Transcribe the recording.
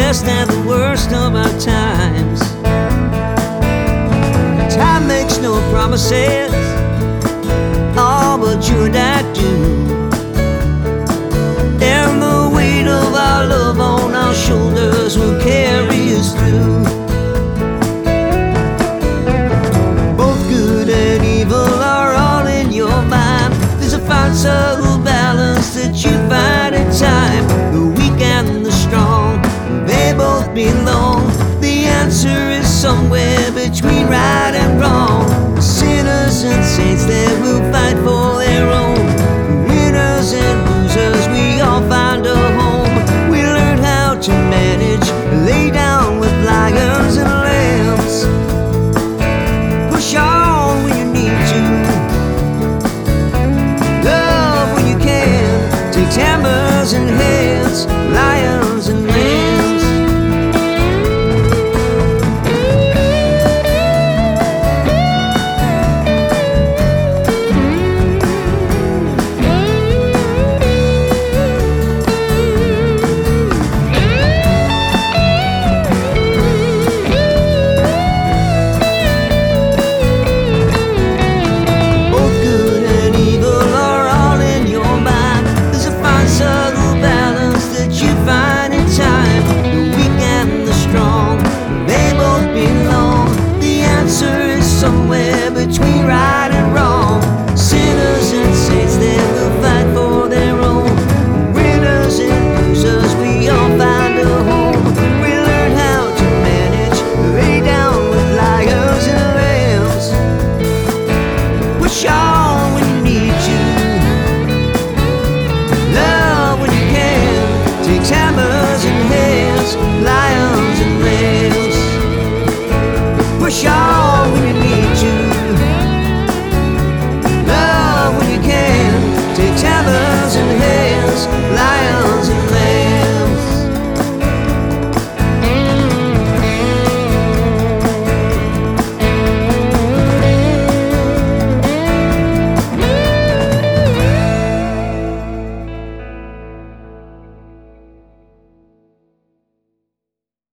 best and the worst of our times. Time makes no promises, all but you and I do. And the weight of our love on our shoulders will carry us through. Both good and evil are all in your mind. There's a fine subtle balance that you find in time. The weak and the strong, they both belong. The answer is somewhere between right and wrong. Sinners and saints that will fight for